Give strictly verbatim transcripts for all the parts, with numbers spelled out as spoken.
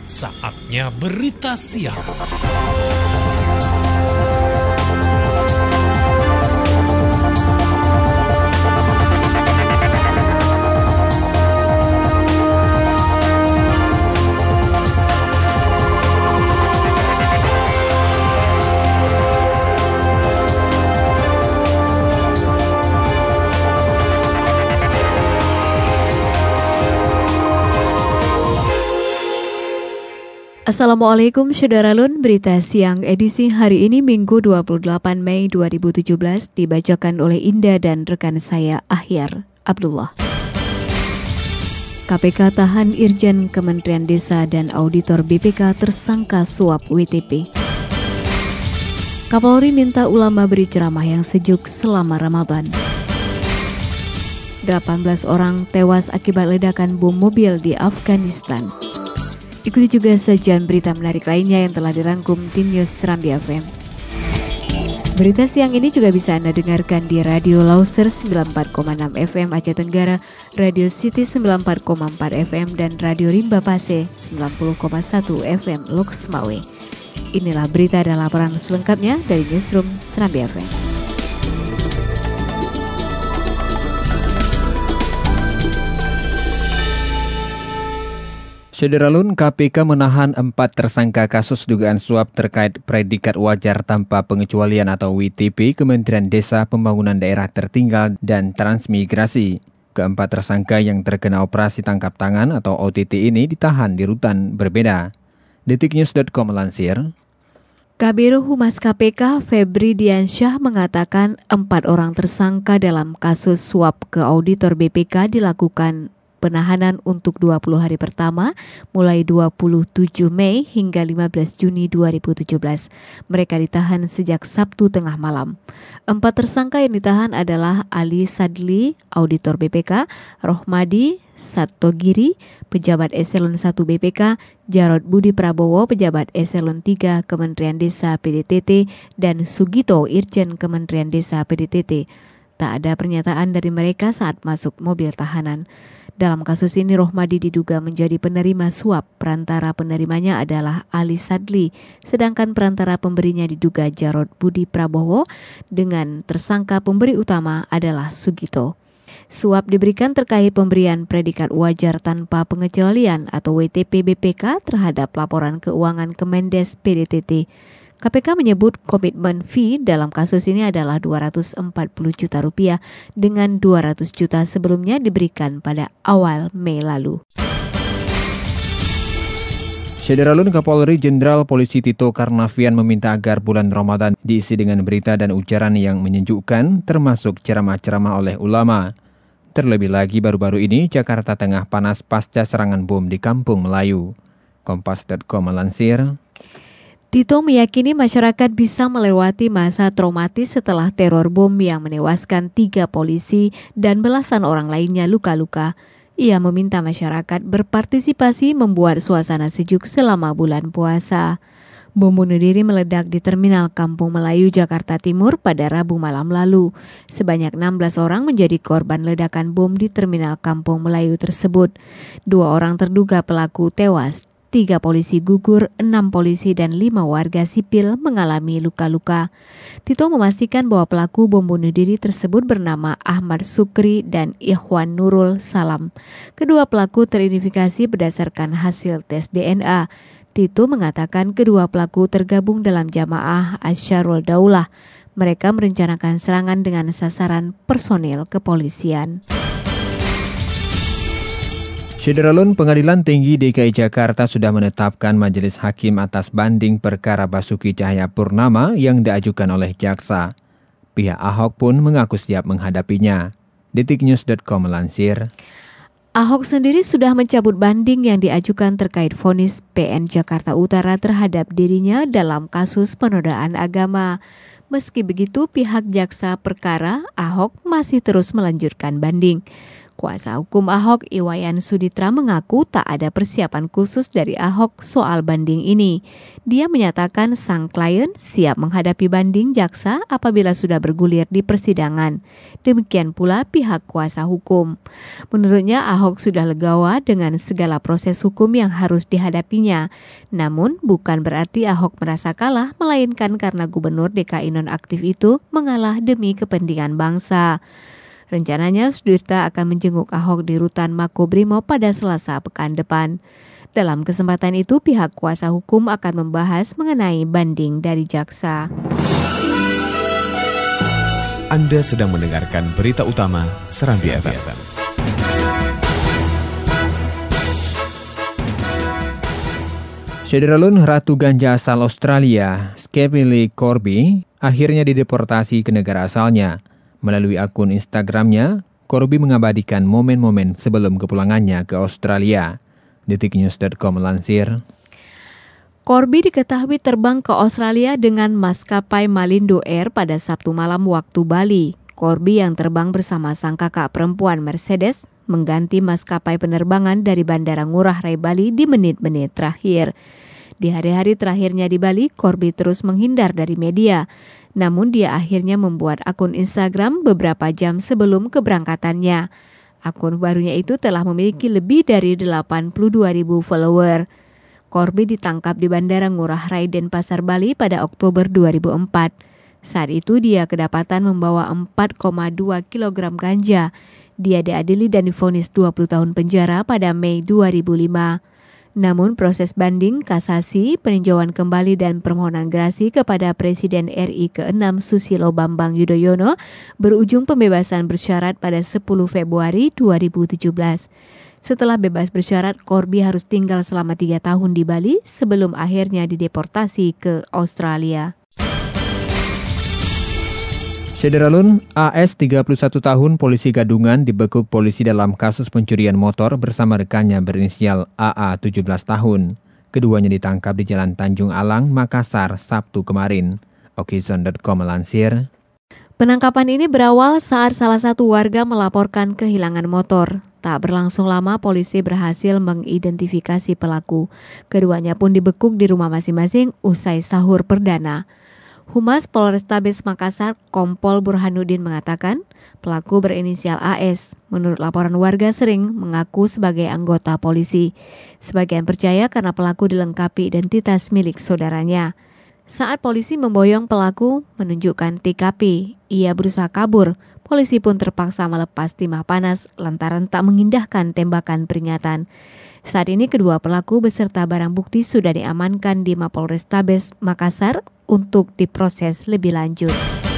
Saatnya berita siang. Assalamualaikum Syederalun, berita siang edisi hari ini Minggu dua puluh delapan Mei dua ribu tujuh belas dibacakan oleh Indah dan rekan saya Ahyar Abdullah. K P K tahan Irjen Kementerian Desa dan Auditor B P K tersangka suap W T P. Kapolri minta ulama beri ceramah yang sejuk selama Ramadan. delapan belas orang tewas akibat ledakan bom mobil di Afghanistan. Ikuti juga sajian berita menarik lainnya yang telah dirangkum tim News Serambi F M. Berita siang ini juga bisa Anda dengarkan di Radio Lauser sembilan puluh empat koma enam F M Aceh Tenggara, Radio City sembilan puluh empat koma empat F M, dan Radio Rimba Pase sembilan puluh koma satu F M Loks Mawe. Inilah berita dan laporan selengkapnya dari Newsroom Serambi F M. Syederalun, K P K menahan empat tersangka kasus dugaan suap terkait predikat wajar tanpa pengecualian atau W T P Kementerian Desa, Pembangunan Daerah Tertinggal dan Transmigrasi. Keempat tersangka yang terkena operasi tangkap tangan atau O T T ini ditahan di rutan berbeda. detiknews dot com melansir, Kabiro Humas K P K Febri Diansyah mengatakan empat orang tersangka dalam kasus suap ke auditor B P K dilakukan penahanan untuk dua puluh hari pertama mulai dua puluh tujuh Mei hingga lima belas Juni dua ribu tujuh belas. Mereka ditahan sejak Sabtu tengah malam. Empat tersangka yang ditahan adalah Ali Sadli, auditor B P K, Rohmadi Satogiri, pejabat eselon satu B P K, Jarod Budi Prabowo, pejabat eselon tiga Kementerian Desa P D T T, dan Sugito, Irjen Kementerian Desa P D T T. Tak ada pernyataan dari mereka saat masuk mobil tahanan. Dalam kasus ini, Rohmadi diduga menjadi penerima suap. Perantara penerimanya adalah Ali Sadli, sedangkan perantara pemberinya diduga Jarod Budi Prabowo, dengan tersangka pemberi utama adalah Sugito. Suap diberikan terkait pemberian predikat wajar tanpa pengecualian atau W T P B P K terhadap laporan keuangan Kemendes P D T T. K P K menyebut komitmen fee dalam kasus ini adalah dua ratus empat puluh juta rupiah dengan dua ratus juta sebelumnya diberikan pada awal Mei lalu. Syederalun, Kapolri Jenderal Polisi Tito Karnavian meminta agar bulan Ramadan diisi dengan berita dan ujaran yang menyejukkan, termasuk ceramah-ceramah oleh ulama. Terlebih lagi baru-baru ini Jakarta tengah panas pasca serangan bom di Kampung Melayu. Kompas dot com melansir, Tito meyakini masyarakat bisa melewati masa traumatis setelah teror bom yang menewaskan tiga polisi dan belasan orang lainnya luka-luka. Ia meminta masyarakat berpartisipasi membuat suasana sejuk selama bulan puasa. Bom bunuh diri meledak di Terminal Kampung Melayu, Jakarta Timur pada Rabu malam lalu. Sebanyak enam belas orang menjadi korban ledakan bom di Terminal Kampung Melayu tersebut. Dua orang terduga pelaku tewas. Tiga polisi gugur, enam polisi dan lima warga sipil mengalami luka-luka. Tito memastikan bahwa pelaku bom bunuh diri tersebut bernama Ahmad Sukri dan Ikhwan Nurul Salam. Kedua pelaku teridentifikasi berdasarkan hasil tes D N A. Tito mengatakan kedua pelaku tergabung dalam jamaah Asyarul Daulah. Mereka merencanakan serangan dengan sasaran personil kepolisian. Syederalun, Pengadilan Tinggi D K I Jakarta sudah menetapkan majelis hakim atas banding perkara Basuki Cahayapurnama yang diajukan oleh jaksa. Pihak Ahok pun mengaku siap menghadapinya. detiknews dot com melansir, Ahok sendiri sudah mencabut banding yang diajukan terkait vonis P N Jakarta Utara terhadap dirinya dalam kasus penodaan agama. Meski begitu, pihak jaksa perkara Ahok masih terus melanjutkan banding. Kuasa hukum Ahok, Iwayan Suditra, mengaku tak ada persiapan khusus dari Ahok soal banding ini. Dia menyatakan sang klien siap menghadapi banding jaksa apabila sudah bergulir di persidangan. Demikian pula pihak kuasa hukum. Menurutnya Ahok sudah legawa dengan segala proses hukum yang harus dihadapinya. Namun bukan berarti Ahok merasa kalah, melainkan karena Gubernur D K I nonaktif itu mengalah demi kepentingan bangsa. Rencananya Suditra akan menjenguk Ahok di rutan Makobrimob pada Selasa pekan depan. Dalam kesempatan itu, pihak kuasa hukum akan membahas mengenai banding dari jaksa. Anda sedang mendengarkan berita utama Serambi F M. Syederalun Ratu Ganja asal Australia, Skeppy Corby, akhirnya dideportasi ke negara asalnya. Melalui akun Instagramnya, Corby mengabadikan momen-momen sebelum kepulangannya ke Australia. detiknews dot com melansir. Corby diketahui terbang ke Australia dengan maskapai Malindo Air pada Sabtu malam waktu Bali. Corby yang terbang bersama sang kakak perempuan Mercedes mengganti maskapai penerbangan dari Bandara Ngurah Rai Bali di menit-menit terakhir. Di hari-hari terakhirnya di Bali, Corby terus menghindar dari media. Namun dia akhirnya membuat akun Instagram beberapa jam sebelum keberangkatannya. Akun barunya itu telah memiliki lebih dari delapan puluh dua ribu follower. Corby ditangkap di Bandara Ngurah Rai Denpasar, Bali pada Oktober dua ribu empat. Saat itu dia kedapatan membawa empat koma dua kilogram ganja. Dia diadili dan divonis dua puluh tahun penjara pada Mei dua ribu lima. Namun proses banding, kasasi, peninjauan kembali dan permohonan gerasi kepada Presiden R I keenam Susilo Bambang Yudhoyono berujung pembebasan bersyarat pada sepuluh Februari dua ribu tujuh belas. Setelah bebas bersyarat, Corby harus tinggal selama tiga tahun di Bali sebelum akhirnya dideportasi ke Australia. Syederalun, A S tiga puluh satu tahun polisi gadungan dibekuk polisi dalam kasus pencurian motor bersama rekannya berinisial A A tujuh belas tahun. Keduanya ditangkap di Jalan Tanjung Alang, Makassar, Sabtu kemarin. Okizon dot com melansir. Penangkapan ini berawal saat salah satu warga melaporkan kehilangan motor. Tak berlangsung lama, polisi berhasil mengidentifikasi pelaku. Keduanya pun dibekuk di rumah masing-masing usai sahur perdana. Humas Polrestabes Makassar, Kompol Burhanuddin mengatakan, pelaku berinisial A S. Menurut laporan warga sering mengaku sebagai anggota polisi. Sebagian percaya karena pelaku dilengkapi identitas milik saudaranya. Saat polisi memboyong pelaku menunjukkan T K P, ia berusaha kabur. Polisi pun terpaksa melepas timah panas lantaran tak mengindahkan tembakan peringatan. Saat ini kedua pelaku beserta barang bukti sudah diamankan di Mapolrestabes Makassar untuk diproses lebih lanjut.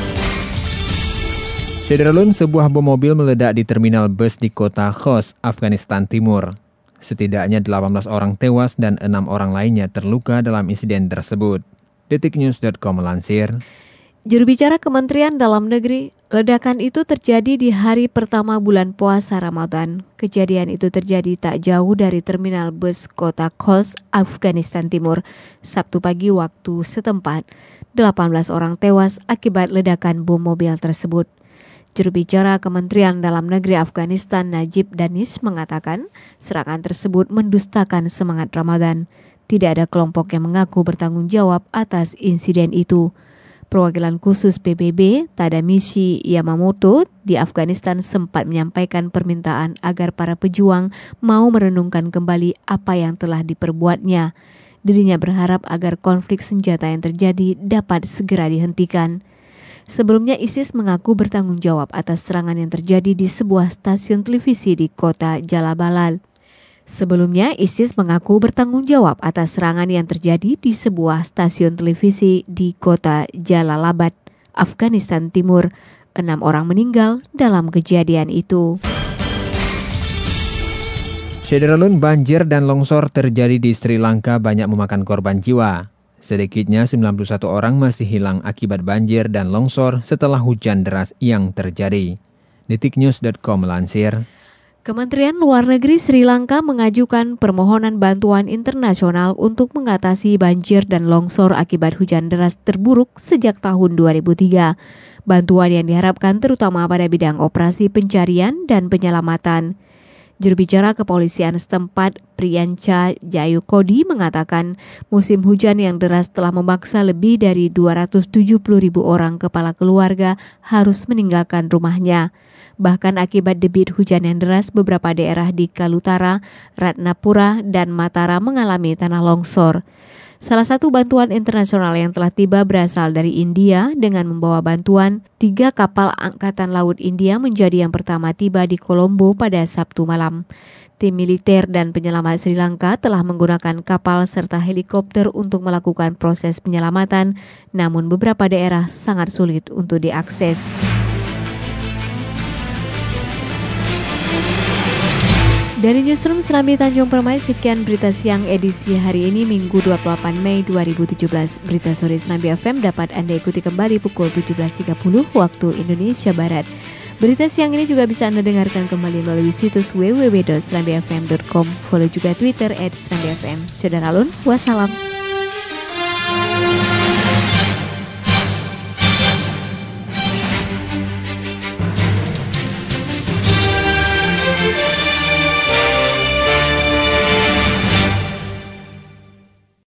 Syederalun, sebuah bom mobil meledak di terminal bus di kota Khost, Afghanistan Timur. Setidaknya delapan belas orang tewas dan enam orang lainnya terluka dalam insiden tersebut. detiknews dot com melansir. Juru bicara Kementerian Dalam Negeri, ledakan itu terjadi di hari pertama bulan puasa Ramadan. Kejadian itu terjadi tak jauh dari terminal bus kota Khost, Afghanistan Timur, Sabtu pagi waktu setempat. delapan belas orang tewas akibat ledakan bom mobil tersebut. Juru bicara Kementerian Dalam Negeri Afghanistan, Najib Danish, mengatakan serangan tersebut mendustakan semangat Ramadan. Tidak ada kelompok yang mengaku bertanggung jawab atas insiden itu. Perwakilan khusus P B B, Tadamichi Yamamoto, di Afghanistan sempat menyampaikan permintaan agar para pejuang mau merenungkan kembali apa yang telah diperbuatnya. Dirinya berharap agar konflik senjata yang terjadi dapat segera dihentikan. Sebelumnya ISIS mengaku bertanggung jawab atas serangan yang terjadi di sebuah stasiun televisi di kota Jalalabad. Sebelumnya, ISIS mengaku bertanggung jawab atas serangan yang terjadi di sebuah stasiun televisi di kota Jalalabad, Afghanistan Timur. Enam orang meninggal dalam kejadian itu. Syederalun, banjir dan longsor terjadi di Sri Lanka banyak memakan korban jiwa. Sedikitnya sembilan puluh satu orang masih hilang akibat banjir dan longsor setelah hujan deras yang terjadi. detiknews dot com melansir. Kementerian Luar Negeri Sri Lanka mengajukan permohonan bantuan internasional untuk mengatasi banjir dan longsor akibat hujan deras terburuk sejak tahun dua ribu tiga. Bantuan yang diharapkan terutama pada bidang operasi pencarian dan penyelamatan. Juru bicara kepolisian setempat, Priyanca Jayukodi, mengatakan musim hujan yang deras telah memaksa lebih dari dua ratus tujuh puluh ribu orang kepala keluarga harus meninggalkan rumahnya. Bahkan akibat debit hujan yang deras, beberapa daerah di Kalutara, Ratnapura, dan Mataram mengalami tanah longsor. Salah satu bantuan internasional yang telah tiba berasal dari India dengan membawa bantuan. Tiga kapal Angkatan Laut India menjadi yang pertama tiba di Colombo pada Sabtu malam. Tim militer dan penyelamat Sri Lanka telah menggunakan kapal serta helikopter untuk melakukan proses penyelamatan, namun beberapa daerah sangat sulit untuk diakses. Dari Newsroom Serambi Tanjung Permai, sekian berita siang edisi hari ini Minggu dua puluh delapan Mei dua ribu tujuh belas. Berita sore Serambi F M dapat Anda ikuti kembali pukul tujuh belas tiga puluh waktu Indonesia Barat. Berita siang ini juga bisa Anda dengarkan kembali melalui situs w w w dot serambi f m dot com. Follow juga Twitter at serambi f m. Saudara Alun, wassalam.